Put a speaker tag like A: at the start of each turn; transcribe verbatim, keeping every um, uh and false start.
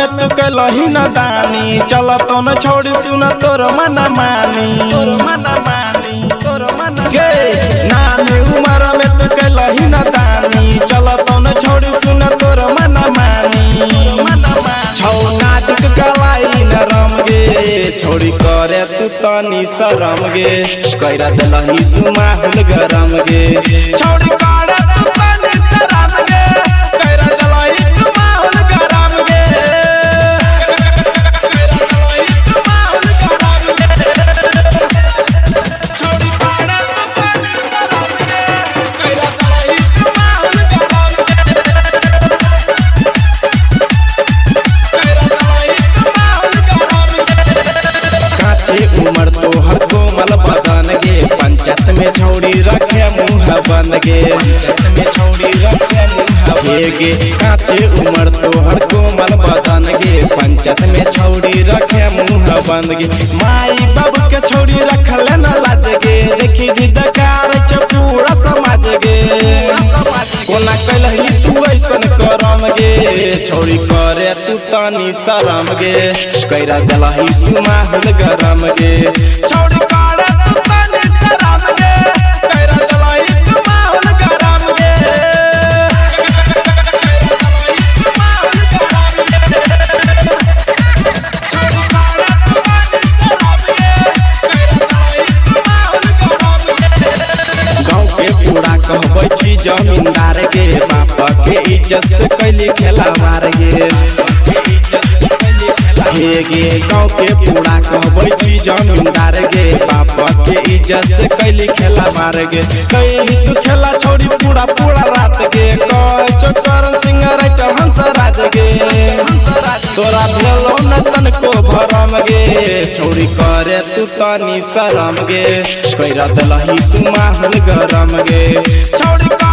A: में तू कलही न दानी चल तो न छोड़ सुन तोर मन मानी तोर मन मानी तोर मन गे नाम उमर में तू कलही न दानी चल तो न छोड़ सुन तोर मन मानी छौ नाटक गलाई नरम गे छोड़ी करे तू तनी शरम गे कैरा दलही तू माहौल गरम गे छोड़ी करे तू तनी शरम गे कैरा दलही तू माहौल गरम गे कैरा दलही तू माहौल गरम गे छोड़ी करे तू तनी शरम गे कैरा दलही तू माहौल गरम गे उमर तो हर कोमल बदन गे पंचायत में छौड़ी रखे मुँह बन गे पंचायत में छौड़ी रखे मुँह गे काचे उमर तो हर कोमल बदन गे पंचायत में छौड़ी रखे मुँह बन गे माई बाबू के छौड़ी रखले न लाज गे देखी दीदकार पूरा समाज गे कोना कलही तू ऐसन करम गे छौड़ी करे तू तनी शरम गे कैरा दलही तू माहौल गरम गे छौड़ी करे तू तनी शरम गे कैरा दलही तू माहौल गरम गे गाँव के पूरा कहबै छी जमींदार गे बाप के इज्जत से कैली खेला मार गे हे गे गाँव के पूरा कहबै छी जमींदार गे बाप के इज्जत से कैली खेला मार गे कैली तू खेला छोड़ी पूरा पूरा रात गे कह चोकर सिंह राइटर हंसराज गे तोरा भेलो न तनको भरम गे छोड़ी करे तू तनी शरम गे कैरा दलही तू माहौल गरम गे छोड़ी